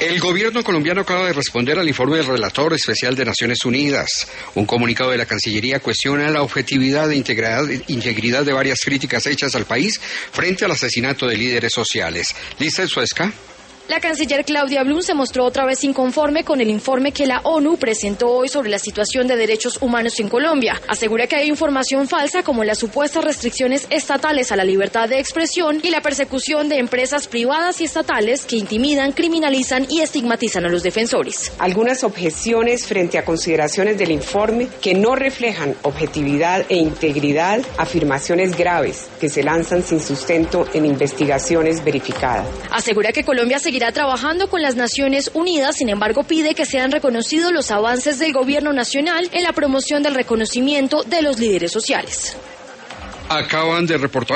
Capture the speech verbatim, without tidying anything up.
El gobierno colombiano acaba de responder al informe del relator especial de Naciones Unidas. Un comunicado de la Cancillería cuestiona la objetividad e integridad, integridad de varias críticas hechas al país frente al asesinato de líderes sociales. ¿Lista Suezca? La canciller Claudia Blum se mostró otra vez inconforme con el informe que la ONU presentó hoy sobre la situación de derechos humanos en Colombia. Asegura que hay información falsa como las supuestas restricciones estatales a la libertad de expresión y la persecución de empresas privadas y estatales que intimidan, criminalizan y estigmatizan a los defensores. Algunas objeciones frente a consideraciones del informe que no reflejan objetividad e integridad, afirmaciones graves que se lanzan sin sustento en investigaciones verificadas. Asegura que Colombia se seguirá trabajando con las Naciones Unidas, sin embargo pide que sean reconocidos los avances del gobierno nacional en la promoción del reconocimiento de los líderes sociales. Acaban de reportar